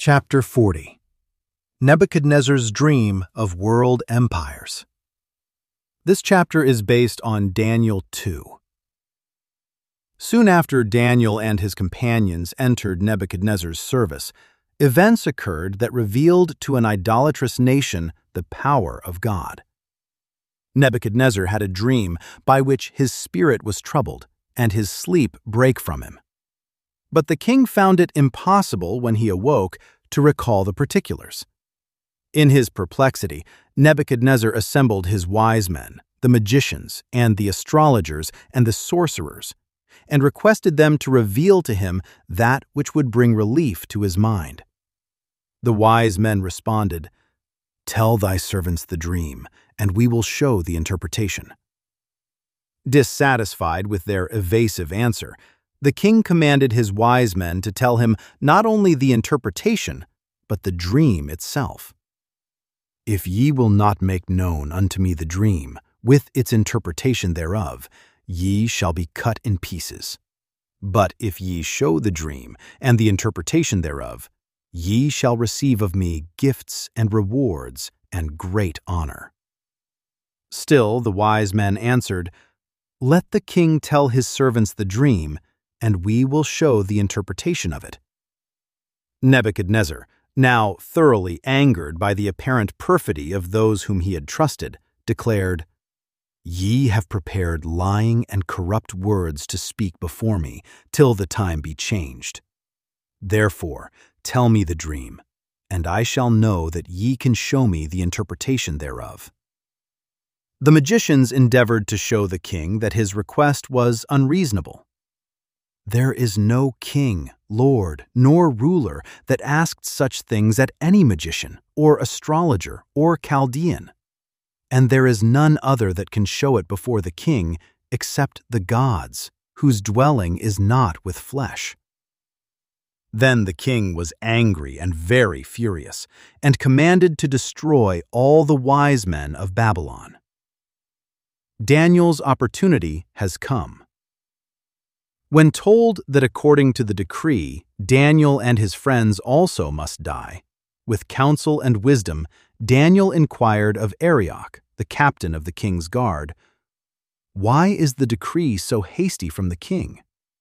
Chapter 40. Nebuchadnezzar's Dream of World Empires. This chapter is based on Daniel 2. Soon after Daniel and his companions entered Nebuchadnezzar's service, events occurred that revealed to an idolatrous nation the power of God. Nebuchadnezzar had a dream by which his spirit was troubled, and his sleep brake from him. But the king found it impossible when he awoke to recall the particulars. In his perplexity, Nebuchadnezzar assembled his wise men, the magicians and the astrologers and the sorcerers, and requested them to reveal to him that which would bring relief to his mind. The wise men responded, "Tell thy servants the dream, and we will show the interpretation." Dissatisfied with their evasive answer, the king commanded his wise men to tell him not only the interpretation, but the dream itself. "If ye will not make known unto me the dream, with its interpretation thereof, ye shall be cut in pieces. But if ye show the dream and the interpretation thereof, ye shall receive of me gifts and rewards and great honor." Still the wise men answered, "Let the king tell his servants the dream, and we will show the interpretation of it." Nebuchadnezzar, now thoroughly angered by the apparent perfidy of those whom he had trusted, declared, "Ye have prepared lying and corrupt words to speak before me, till the time be changed. Therefore tell me the dream, and I shall know that ye can show me the interpretation thereof." The magicians endeavored to show the king that his request was unreasonable. "There is no king, lord, nor ruler that asked such things at any magician, or astrologer, or Chaldean. And there is none other that can show it before the king except the gods, whose dwelling is not with flesh." Then the king was angry and very furious, and commanded to destroy all the wise men of Babylon. Daniel's opportunity has come. When told that according to the decree, Daniel and his friends also must die, with counsel and wisdom, Daniel inquired of Arioch, the captain of the king's guard, "Why is the decree so hasty from the king?"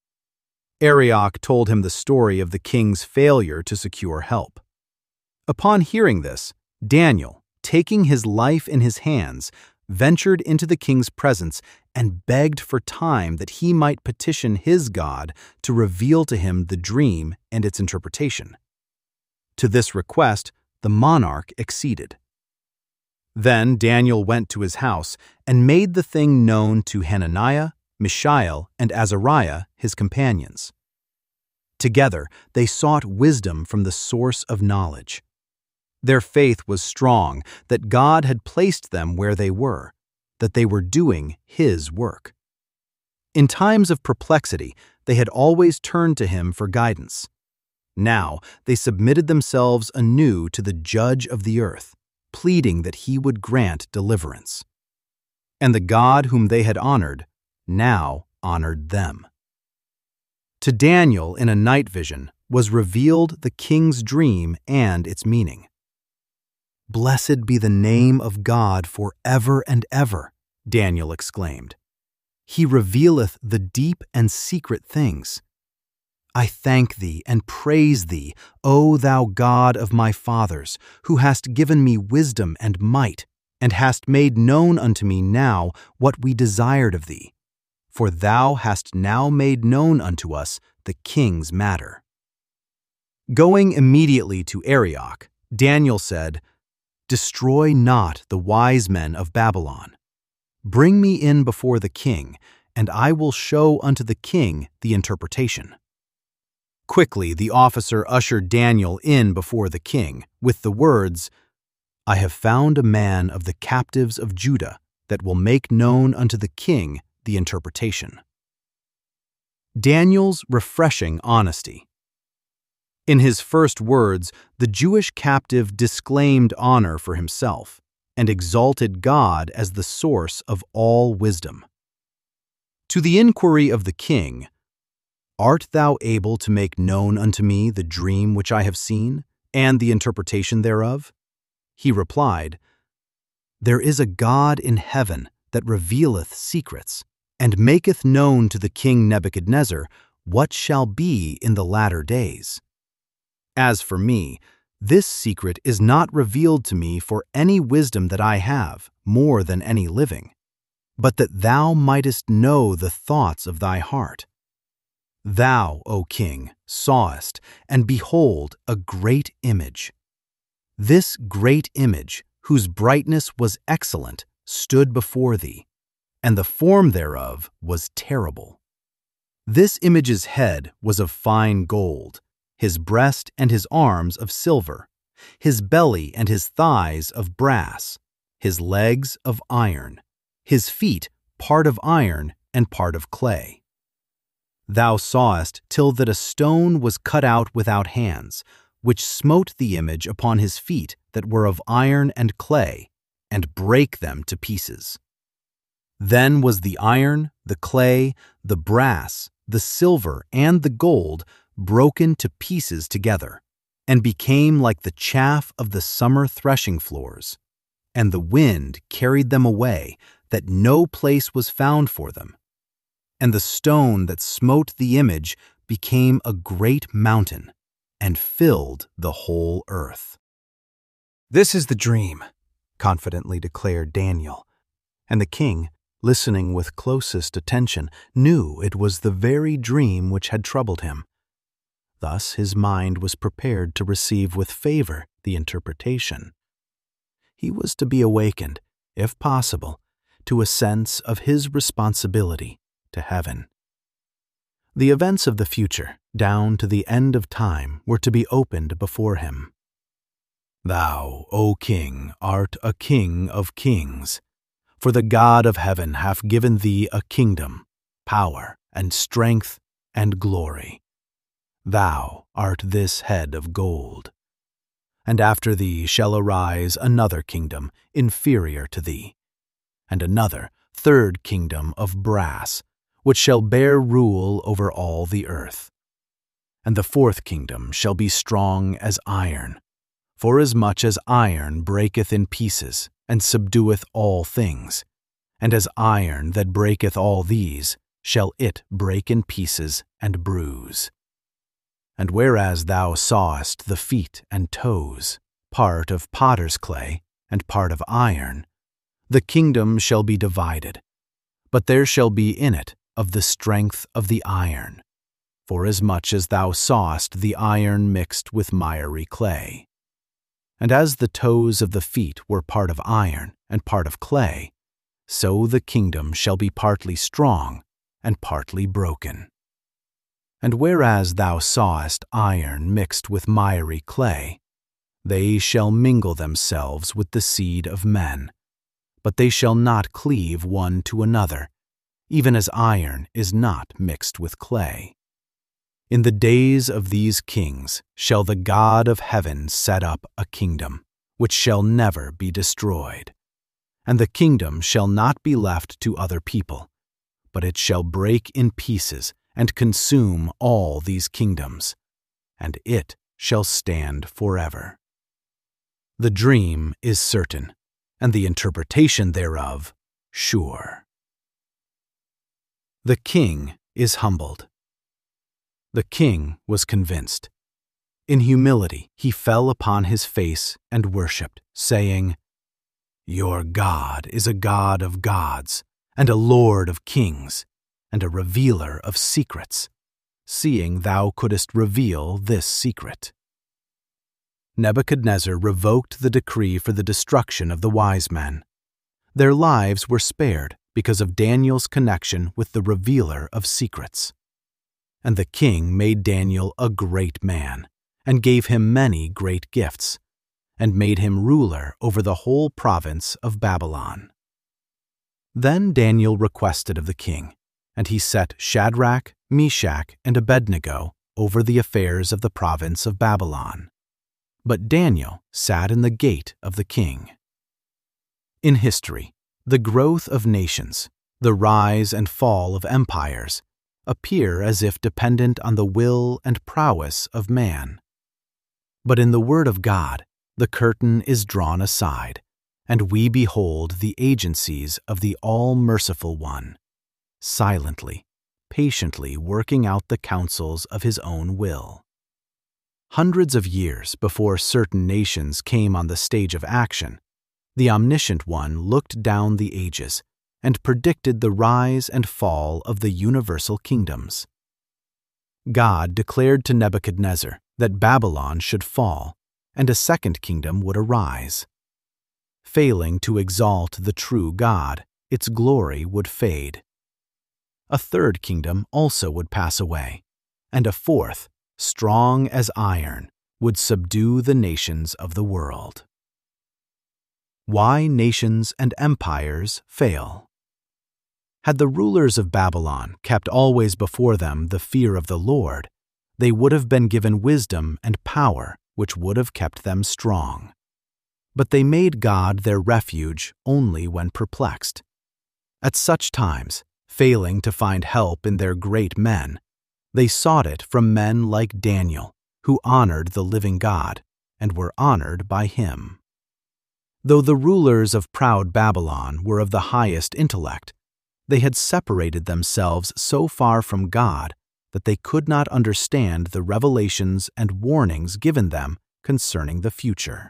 Arioch told him the story of the king's failure to secure help. Upon hearing this, Daniel, taking his life in his hands, ventured into the king's presence and begged for time that he might petition his God to reveal to him the dream and its interpretation. To this request, the monarch acceded. Then Daniel went to his house and made the thing known to Hananiah, Mishael, and Azariah, his companions. Together they sought wisdom from the source of knowledge. Their faith was strong that God had placed them where they were, that they were doing His work. In times of perplexity, they had always turned to Him for guidance. Now they submitted themselves anew to the Judge of the earth, pleading that He would grant deliverance. And the God whom they had honored now honored them. To Daniel in a night vision was revealed the king's dream and its meaning. "Blessed be the name of God forever and ever," Daniel exclaimed. "He revealeth the deep and secret things. I thank thee and praise thee, O thou God of my fathers, who hast given me wisdom and might, and hast made known unto me now what we desired of thee. For thou hast now made known unto us the king's matter." Going immediately to Arioch, Daniel said, "Destroy not the wise men of Babylon. Bring me in before the king, and I will show unto the king the interpretation." Quickly the officer ushered Daniel in before the king, with the words, "I have found a man of the captives of Judah that will make known unto the king the interpretation." Daniel's refreshing honesty. In his first words, the Jewish captive disclaimed honor for himself and exalted God as the source of all wisdom. To the inquiry of the king, "Art thou able to make known unto me the dream which I have seen, and the interpretation thereof? He replied, There is a God in heaven that revealeth secrets, and maketh known to the king Nebuchadnezzar what shall be in the latter days. As for me, this secret is not revealed to me for any wisdom that I have, more than any living, but that thou mightest know the thoughts of thy heart. Thou, O king, sawest, and behold, a great image. This great image, whose brightness was excellent, stood before thee, and the form thereof was terrible. This image's head was of fine gold, his breast and his arms of silver, his belly and his thighs of brass, his legs of iron, his feet part of iron and part of clay. Thou sawest till that a stone was cut out without hands, which smote the image upon his feet that were of iron and clay, and brake them to pieces. Then was the iron, the clay, the brass, the silver, and the gold broken to pieces together, and became like the chaff of the summer threshing floors, and the wind carried them away, that no place was found for them. And the stone that smote the image became a great mountain, and filled the whole earth. This is the dream, confidently declared Daniel, and the king, listening with closest attention, knew it was the very dream which had troubled him. Thus his mind was prepared to receive with favor the interpretation. He was to be awakened, if possible, to a sense of his responsibility to heaven. The events of the future, down to the end of time, were to be opened before him. Thou, O king, art a king of kings, for the God of heaven hath given thee a kingdom, power, and strength, and glory. Thou art this head of gold. And after thee shall arise another kingdom inferior to thee, and another, third kingdom of brass, which shall bear rule over all the earth. And the fourth kingdom shall be strong as iron, forasmuch as iron breaketh in pieces, and subdueth all things, and as iron that breaketh all these, shall it break in pieces and bruise. And whereas thou sawest the feet and toes, part of potter's clay, and part of iron, the kingdom shall be divided, but there shall be in it of the strength of the iron, forasmuch as thou sawest the iron mixed with miry clay. And as the toes of the feet were part of iron and part of clay, so the kingdom shall be partly strong and partly broken. And whereas thou sawest iron mixed with miry clay, they shall mingle themselves with the seed of men, but they shall not cleave one to another, even as iron is not mixed with clay. In the days of these kings shall the God of heaven set up a kingdom, which shall never be destroyed. And the kingdom shall not be left to other people, but it shall break in pieces and consume all these kingdoms, and it shall stand forever. The dream is certain, and the interpretation thereof sure. The king is humbled. The king was convinced. In humility he fell upon his face and worshipped, saying, Your God is a God of gods, and a Lord of kings, and a revealer of secrets, seeing thou couldst reveal this secret. Nebuchadnezzar revoked the decree for the destruction of the wise men. Their lives were spared because of Daniel's connection with the revealer of secrets. And the king made Daniel a great man, and gave him many great gifts, and made him ruler over the whole province of Babylon. Then Daniel requested of the king, and he set Shadrach, Meshach, and Abednego over the affairs of the province of Babylon. But Daniel sat in the gate of the king. In history, the growth of nations, the rise and fall of empires, appear as if dependent on the will and prowess of man. But in the Word of God, the curtain is drawn aside, and we behold the agencies of the All-Merciful One, silently, patiently working out the counsels of His own will. Hundreds of years before certain nations came on the stage of action, the Omniscient One looked down the ages and predicted the rise and fall of the universal kingdoms. God declared to Nebuchadnezzar that Babylon should fall and a second kingdom would arise. Failing to exalt the true God, its glory would fade. A third kingdom also would pass away, and a fourth, strong as iron, would subdue the nations of the world. Why nations and empires fail. Had the rulers of Babylon kept always before them the fear of the Lord, they would have been given wisdom and power which would have kept them strong. But they made God their refuge only when perplexed. At such times, failing to find help in their great men, they sought it from men like Daniel, who honored the living God and were honored by Him. Though the rulers of proud Babylon were of the highest intellect, they had separated themselves so far from God that they could not understand the revelations and warnings given them concerning the future.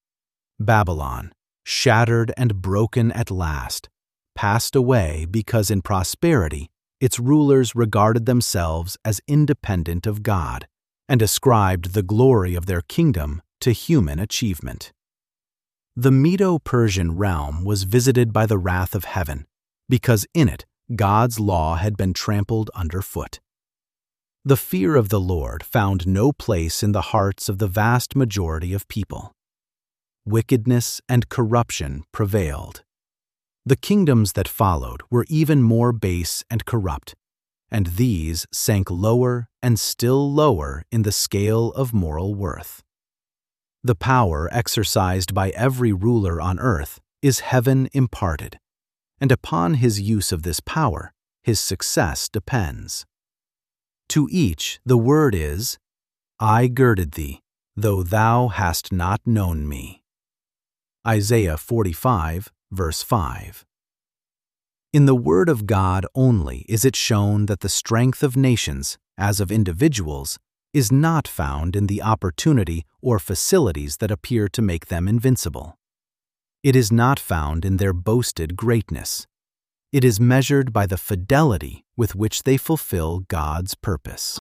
Babylon, shattered and broken at last, passed away because in prosperity its rulers regarded themselves as independent of God and ascribed the glory of their kingdom to human achievement. The Medo-Persian realm was visited by the wrath of heaven because in it God's law had been trampled underfoot. The fear of the Lord found no place in the hearts of the vast majority of people. Wickedness and corruption prevailed. The kingdoms that followed were even more base and corrupt, and these sank lower and still lower in the scale of moral worth. The power exercised by every ruler on earth is heaven imparted, and upon his use of this power, his success depends. To each the word is, I girded thee, though thou hast not known me. Isaiah 45, verse 5. In the Word of God only is it shown that the strength of nations, as of individuals, is not found in the opportunity or facilities that appear to make them invincible. It is not found in their boasted greatness. It is measured by the fidelity with which they fulfill God's purpose.